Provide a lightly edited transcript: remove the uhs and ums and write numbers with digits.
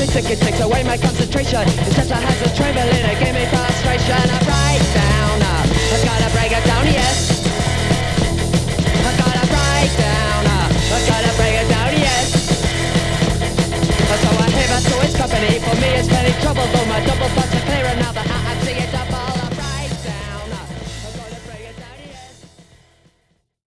basic, it takes away my concentration. Instead I has a trembling, it gave me frustration. I break down, I gotta break it down, yes. I gotta break down, I gotta break it down, yes. So I hear my soul is company, for me it's plenty trouble, though my double button